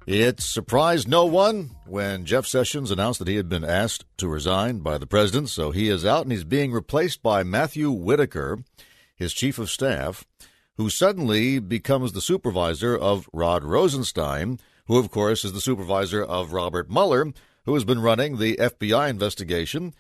It surprised no one when Jeff Sessions announced that he had been asked to resign by the president. So he is out and he's being replaced by Matthew Whitaker, his chief of staff, who suddenly becomes the supervisor of Rod Rosenstein, who, of course, is the supervisor of Robert Mueller, who has been running the FBI investigation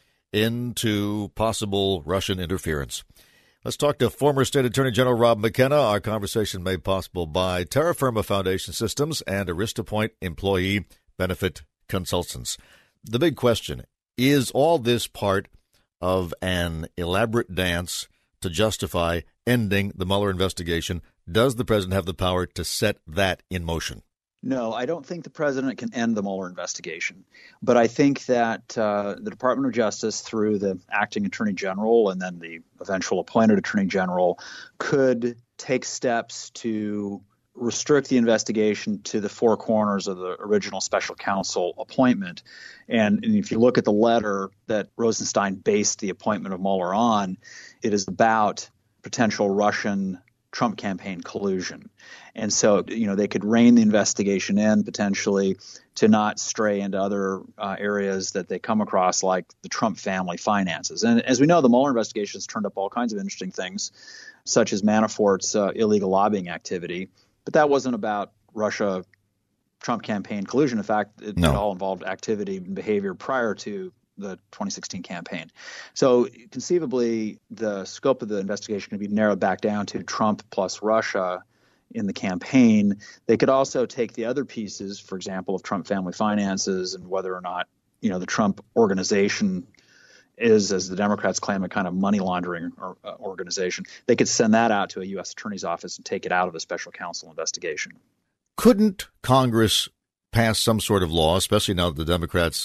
into possible Russian interference. Let's talk to former State Attorney General Rob McKenna. Our conversation made possible by Terra Firma Foundation Systems and AristaPoint Employee Benefit Consultants. The big question, is all this part of an elaborate dance to justify ending the Mueller investigation? Does the president have the power to set that in motion? No, I don't think the president can end the Mueller investigation. But I think that the Department of Justice, through the acting attorney general and then the eventual appointed attorney general, could take steps to restrict the investigation to the four corners of the original special counsel appointment. And if you look at the letter that Rosenstein based the appointment of Mueller on, it is about potential Russian Trump campaign collusion. And so, they could rein the investigation in potentially to not stray into other areas that they come across, like the Trump family finances. And as we know, the Mueller investigation has turned up all kinds of interesting things, such as Manafort's illegal lobbying activity. But that wasn't about Russia Trump campaign collusion. In fact, it all involved activity and behavior prior to the 2016 campaign. So conceivably, the scope of the investigation can be narrowed back down to Trump plus Russia in the campaign. They could also take the other pieces, for example, of Trump family finances and whether or not, the Trump organization is, as the Democrats claim, a kind of money laundering organization. They could send that out to a U.S. attorney's office and take it out of the special counsel investigation. Couldn't Congress pass some sort of law, especially now that the Democrats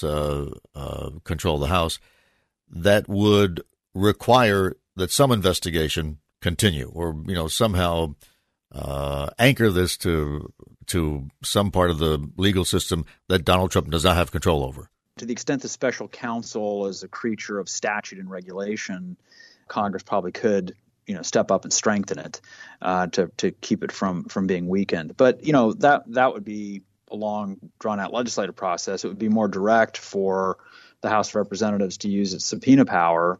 control the House, that would require that some investigation continue, or somehow anchor this to some part of the legal system that Donald Trump does not have control over? To the extent the special counsel is a creature of statute and regulation, Congress probably could step up and strengthen it to keep it from being weakened. But that would be a long, drawn-out legislative process. It would be more direct for the House of Representatives to use its subpoena power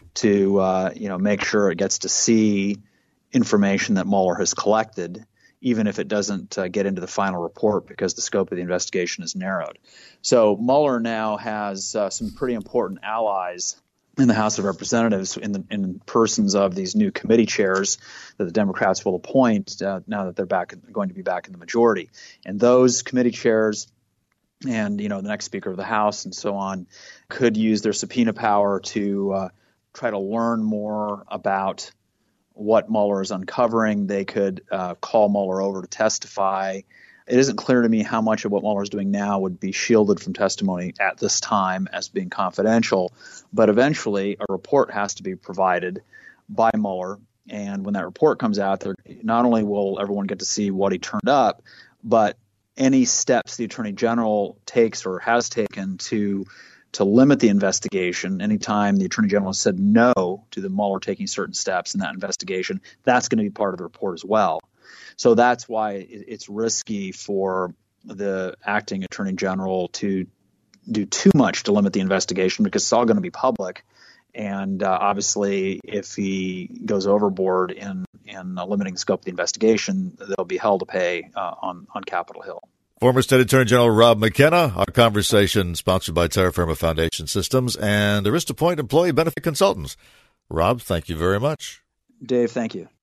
to, make sure it gets to see information that Mueller has collected, even if it doesn't get into the final report because the scope of the investigation is narrowed. So Mueller now has some pretty important allies in the House of Representatives in persons of these new committee chairs that the Democrats will appoint now that they're going to be back in the majority. And those committee chairs and, the next Speaker of the House and so on could use their subpoena power to try to learn more about what Mueller is uncovering. They could call Mueller over to testify. It isn't clear to me how much of what Mueller is doing now would be shielded from testimony at this time as being confidential, but eventually a report has to be provided by Mueller. And when that report comes out, not only will everyone get to see what he turned up, but any steps the Attorney General takes or has taken to limit the investigation. Anytime the Attorney General has said no to the Mueller taking certain steps in that investigation, that's going to be part of the report as well. So that's why it's risky for the acting Attorney General to do too much to limit the investigation because it's all going to be public. And obviously, if he goes overboard in limiting the scope of the investigation, they'll be held to pay on Capitol Hill. Former State Attorney General Rob McKenna, our conversation sponsored by Terra Firma Foundation Systems and AristaPoint Employee Benefit Consultants. Rob, thank you very much. Dave, thank you.